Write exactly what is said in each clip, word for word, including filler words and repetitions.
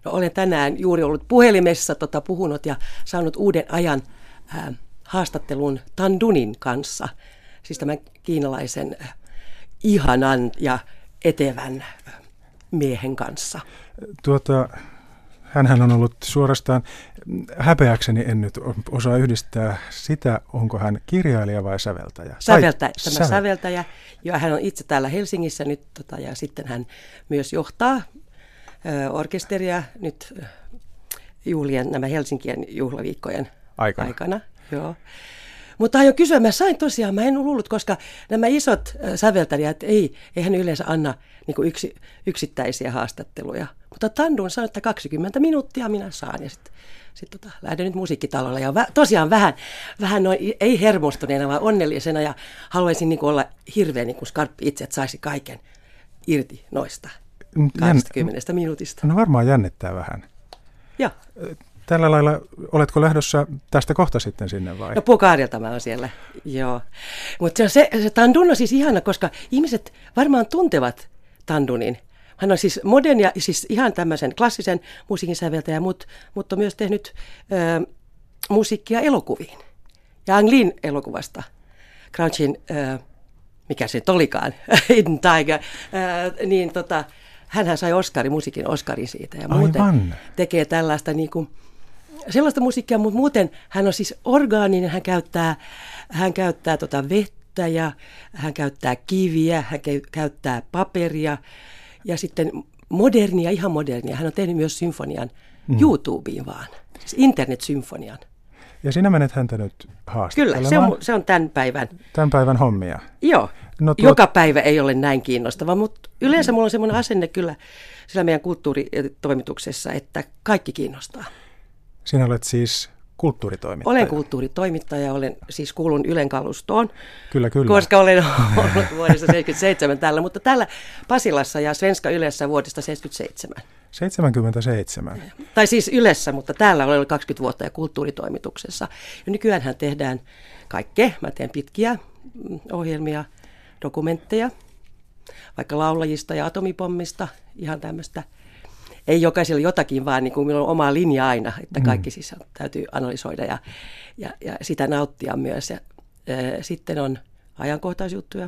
No, olen tänään juuri ollut puhelimessa tota, puhunut ja saanut uuden ajan ää, haastattelun Tan Dunin kanssa, siis tämän kiinalaisen äh, ihanan ja etevän äh, miehen kanssa. Tuota, hänhän on ollut suorastaan, häpeäkseni en nyt osaa yhdistää sitä, onko hän kirjailija vai säveltäjä. Säveltäjä, tämä sävel... säveltäjä, ja hän on itse täällä Helsingissä nyt, tota, ja sitten hän myös johtaa ö, orkesteria nyt ö, juhlien, nämä Helsinkien juhlaviikkojen aikana. aikana joo. Mutta aion kysyä, mä sain tosiaan, mä en luullut, koska nämä isot ö, säveltäjät, ei, ei hän yleensä anna niin kuin yksi, yksittäisiä haastatteluja. Mutta Tan Dun sanoi, että kaksikymmentä minuuttia minä saan, ja sitten sit tota, lähden nyt musiikkitalolle. Ja vä, tosiaan vähän, vähän noin, ei hermostuneena, vaan onnellisena, ja haluaisin niin kuin olla hirveän niin kuin skarppi itse, että saisi kaiken irti noista kaksikymmentä minuutista. No varmaan jännittää vähän. Joo. Tällä lailla, oletko lähdössä tästä kohta sitten sinne vai? No Pukarilta mä oon siellä, joo. Mutta se, se Tan Dun on siis ihana, koska ihmiset varmaan tuntevat Tan Dunin. Hän on siis moderni ja siis ihan tämmöisen klassisen musiikin säveltäjä, mutta, mutta on myös tehnyt ö, musiikkia elokuviin. Ja Ang Leen elokuvasta, Crouchin, ö, mikä se nyt olikaan, Hidden Tiger, ö, niin tota, hänhän sai Oscarin, musiikin Oscarin siitä. Ja muuten Aivan. tekee tällaista niin kuin, sellaista musiikkia, mutta muuten hän on siis orgaaninen, hän käyttää, hän käyttää tota vettä ja hän käyttää kiviä, hän käyttää paperia. Ja sitten modernia, ihan modernia. Hän on tehnyt myös symfonian mm. YouTubeen vaan, siis internet-symfonian. Ja sinä menet häntä nyt haastattelemaan? Kyllä, se on, se on tämän päivän. Tämän päivän hommia? Joo, no tuot... joka päivä ei ole näin kiinnostava, mutta yleensä mulla on semmoinen asenne kyllä sillä meidän kulttuuritoimituksessa, että kaikki kiinnostaa. Sinä olet siis kulttuuritoimittaja? Olen kulttuuritoimittaja, olen siis kuulun Ylen kalustoon. Kyllä, kyllä. Koska olen ollut vuodesta seitsemänkymmentäseitsemän täällä, mutta täällä Pasilassa ja Svenska Ylessä vuodesta seitsemänkymmentäseitsemän. seitsemänkymmentäseitsemän. Tai siis Ylessä, mutta täällä olen ollut kaksikymmentä vuotta ja kulttuuritoimituksessa. Ja nykyäänhän tehdään kaikkea. Mä teen pitkiä ohjelmia, dokumentteja, vaikka laulajista ja atomipommista, ihan tämmöistä. Ei jokaisella jotakin, vaan niin kuin minulla on oma linja aina, että kaikki siis täytyy analysoida ja, ja, ja sitä nauttia myös. Ja, ää, sitten on ajankohtaisjuttuja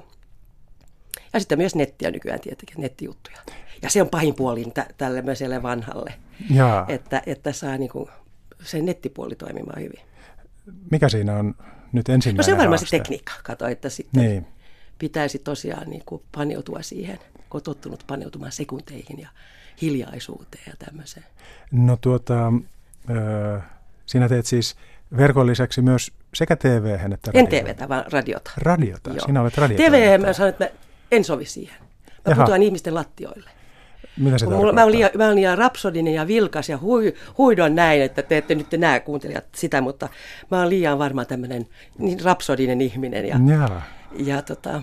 ja sitten myös nettiä nykyään tietenkin, nettijuttuja. Ja se on pahin puoli t- tälle vanhalle, että, että saa niin kuin sen nettipuoli toimimaan hyvin. Mikä siinä on nyt ensimmäinen No se on varmaan haaste? Se tekniikka, kato, että sitten niin. pitäisi tosiaan niin kuin paneutua siihen, kun on tottunut paneutumaan sekunteihin ja hiljaisuuteen ja tämmöiseen. No tuota, äh, sinä teet siis verkon lisäksi myös sekä T V-hän että radiota. En T V:tä, vaan radiota. Radiota? Joo. Sinä olet radiota. T V, mä sanon, että mä en sovi siihen. Mä Jaha. putoan ihmisten lattioille. Mitä se mulla, mä, olen liian, mä olen liian rapsodinen ja vilkas ja hui, huidon näin, että te ette nyt näe kuuntelijat sitä, mutta mä olen liian varmaan tämmöinen niin rapsodinen ihminen. Ja, ja. ja tota,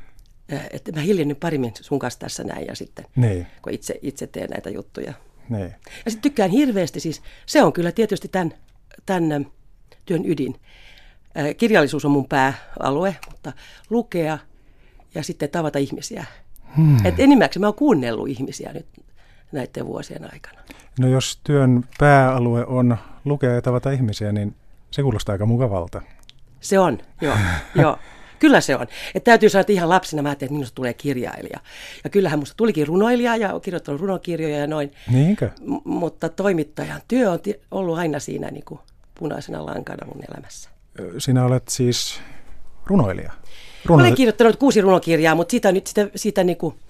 että mä hiljennyt parimmin sun kanssa tässä näin ja sitten, niin. kun itse, itse teen näitä juttuja. Niin. Ja sitten tykkään hirveästi, siis se on kyllä tietysti tämän, tämän työn ydin. Kirjallisuus on mun pääalue, mutta lukea ja sitten tavata ihmisiä. Hmm. Et enimmäkseen mä oon kuunnellut ihmisiä nyt näiden vuosien aikana. No jos työn pääalue on lukea ja tavata ihmisiä, niin se kuulostaa aika mukavalta. Se on, joo. joo. Kyllä se on. Että täytyy sanoa, että ihan lapsena mä ajattelin, että minusta tulee kirjailija. Ja kyllähän musta tulikin runoilija ja olen kirjoittanut runokirjoja ja noin. Niinkö? M- mutta toimittajan työ on t- ollut aina siinä niin kuin punaisena lankana mun elämässä. Sinä olet siis runoilija? Runo... Olen kirjoittanut kuusi runokirjaa, mutta siitä, nyt, sitä, siitä niin kuin,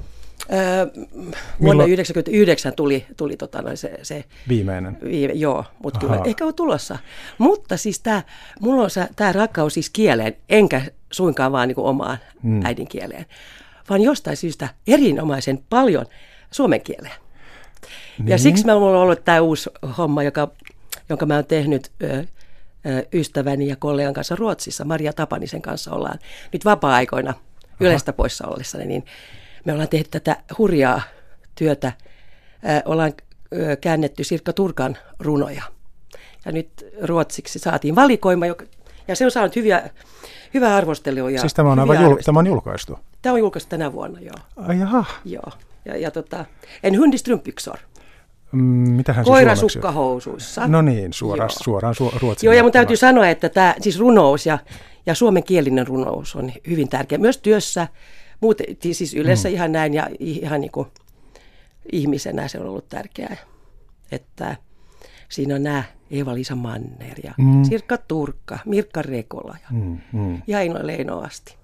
öö, vuonna yhdeksänkymmentäyhdeksän tuli, tuli tota, no, se, se... Viimeinen? Viime, joo, mutta kyllä ehkä on tulossa. Mutta siis tämä, mulla on tämä rakkaus siis kieleen, enkä suinkaan vaan niin kuin omaan mm. äidinkieleen, vaan jostain syystä erinomaisen paljon suomen kieleen. Niin. Ja siksi minulla on ollut tämä uusi homma, joka, jonka mä oon tehnyt ö, ö, ystäväni ja kollegan kanssa Ruotsissa. Maria Tapanisen kanssa ollaan nyt vapaa-aikoina Ylestä poissa ollessani, niin me ollaan tehty tätä hurjaa työtä. Ö, ollaan ö, käännetty Sirkka Turkan runoja. Ja nyt ruotsiksi saatiin valikoima, joka, ja se on saanut hyviä, hyvää arvostelua. Ja siis tämä on, aivan jul, tämä on julkaistu? Tämä on julkaistu tänä vuonna, joo. Ai jaha. Joo. Ja, ja tota, en hundistrumpyksor. Mitähän se Koirasukkahousuissa. No niin, suoraan, suoraan su- ruotsin. Joo, ja mun täytyy sanoa, että tämä siis runous ja, ja suomenkielinen runous on hyvin tärkeä. Myös työssä, muuten, siis yleensä mm. ihan näin ja ihan niin kuin ihmisenä se on ollut tärkeää. Että siinä on nämä Eeva-Liisa Manner ja mm. Sirkka Turkka, Mirkka Rekola ja mm, mm. Jaino Leino Asti.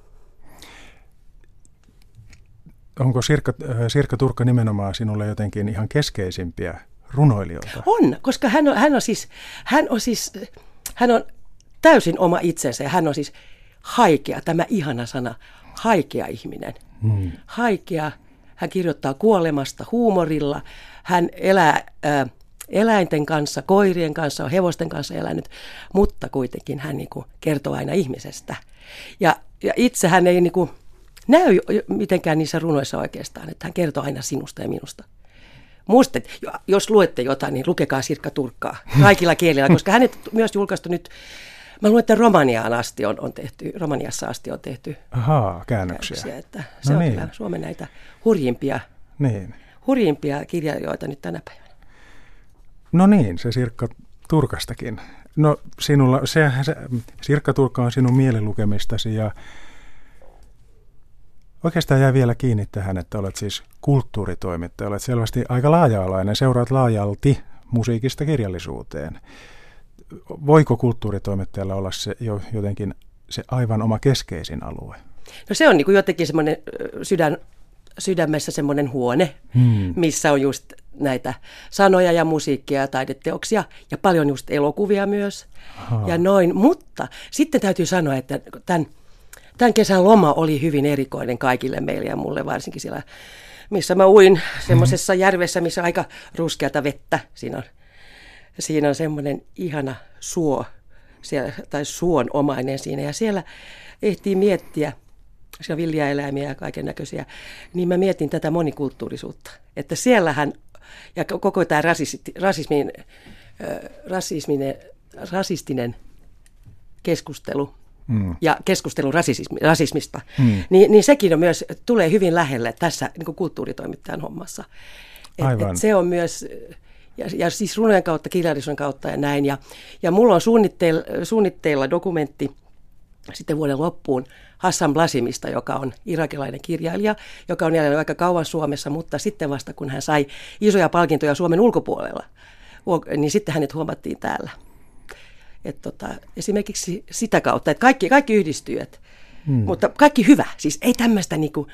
Onko Sirkka, Sirkka Turkka nimenomaan sinulle jotenkin ihan keskeisimpiä runoilijoita? On, koska hän on, hän on, siis, hän on, siis, hän on täysin oma itsensä ja hän on siis haikea, tämä ihana sana, haikea ihminen. Hmm. Haikea, hän kirjoittaa kuolemasta huumorilla, hän elää äh, eläinten kanssa, koirien kanssa, hevosten kanssa elänyt, mutta kuitenkin hän niin kuin kertoo aina ihmisestä. Ja, ja itse hän ei niin kuin näy mitenkään niissä runoissa oikeastaan, että hän kertoo aina sinusta ja minusta. Muistet, jos luette jotain, niin lukekaa Sirkka Turkkaa kaikilla kielillä, koska hänet myös julkaistu nyt, mä luulen, että Romaniaan asti on, on tehty, Romaniassa asti on tehty Ahaa, käännöksiä. käännöksiä että se no on niin. Kyllä Suomen näitä hurjimpia, niin. hurjimpia kirjailijoita nyt tänä päivänä. No niin, se Sirkka Turkastakin. No sinulla, se, se, Sirkka Turkka on sinun mielenlukemistasi ja oikeastaan jäi vielä kiinni tähän, että olet siis kulttuuritoimittaja, olet selvästi aika laaja-alainen, seuraat laajalti musiikista kirjallisuuteen. Voiko kulttuuritoimittajalla olla se jo jotenkin se aivan oma keskeisin alue? No se on niin kuin jotenkin semmoinen sydän, sydämessä semmoinen huone, hmm. missä on just näitä sanoja ja musiikkia ja taideteoksia ja paljon just elokuvia myös Aha. ja noin. Mutta sitten täytyy sanoa, että tämän Tämän kesän loma oli hyvin erikoinen kaikille meille ja mulle varsinkin siellä, missä mä uin semmoisessa järvessä, missä on aika ruskeata vettä. Siinä on, siinä on semmoinen ihana suo, siellä, tai suonomainen siinä. Ja siellä ehtii miettiä, siellä on viljaeläimiä ja kaiken näköisiä, niin mä mietin tätä monikulttuurisuutta. Että siellähän, ja koko tämä rasismin, rasismin, rasismin, rasistinen keskustelu, Mm. ja keskustelu rasismista, mm. niin, niin sekin on myös, tulee hyvin lähelle tässä niin kuin kulttuuritoimittajan hommassa. Et, et se on myös, ja, ja siis runojen kautta, kirjallisuuden kautta ja näin. Ja, ja mulla on suunnitteilla, suunnitteilla dokumentti sitten vuoden loppuun Hassan Blasimista, joka on irakilainen kirjailija, joka on jälleen aika kauan Suomessa, mutta sitten vasta kun hän sai isoja palkintoja Suomen ulkopuolella, niin sitten hänet huomattiin täällä. Että tota, esimerkiksi sitä kautta, että kaikki, kaikki yhdistyy, et, hmm. mutta kaikki hyvä. Siis ei tämmöistä, niinku,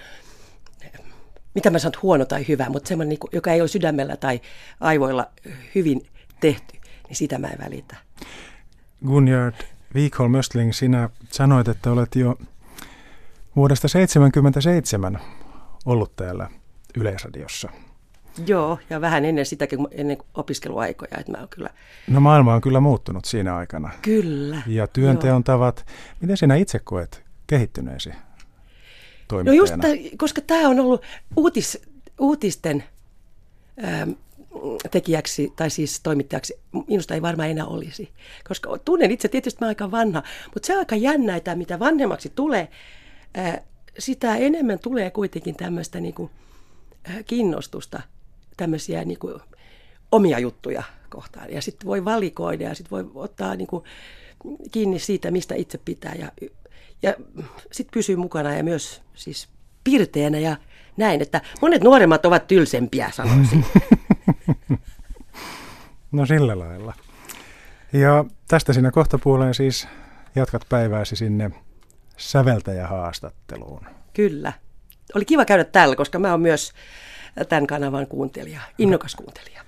mitä mä sanon, huono tai hyvä, mutta semmoinen, niinku, joka ei ole sydämellä tai aivoilla hyvin tehty, niin sitä mä en välitä. Gunjard Wikholm Östling, sinä sanoit, että olet jo vuodesta seitsemänkymmentäseitsemän ollut täällä Yleisradiossa. Joo, ja vähän ennen sitäkin, ennen opiskeluaikoja. Että mä oon kyllä... No maailma on kyllä muuttunut siinä aikana. Kyllä. Ja työnteon tavat. Miten sinä itse koet kehittyneesi toimittajana? No just, tämän, koska tämä on ollut uutis, uutisten ähm, tekijäksi, tai siis toimittajaksi, minusta ei varmaan enää olisi. Koska tunnen itse, tietysti mä oon aika vanha, mutta se on aika jännä, että mitä vanhemmaksi tulee, äh, sitä enemmän tulee kuitenkin tämmöistä niinku, äh, kiinnostusta tämmöisiä niin kuin omia juttuja kohtaan. Ja sitten voi valikoida ja sitten voi ottaa niin kuin kiinni siitä, mistä itse pitää. Ja, ja sitten pysyy mukana ja myös siis pirteänä ja näin, että monet nuoremmat ovat tylsempiä, sanoisin. No sillä lailla. Ja tästä sinä kohtapuoleen siis jatkat päivääsi sinne säveltäjähaastatteluun. Kyllä. Oli kiva käydä täällä, koska mä oon myös tämän kanavan kuuntelija, innokas kuuntelija.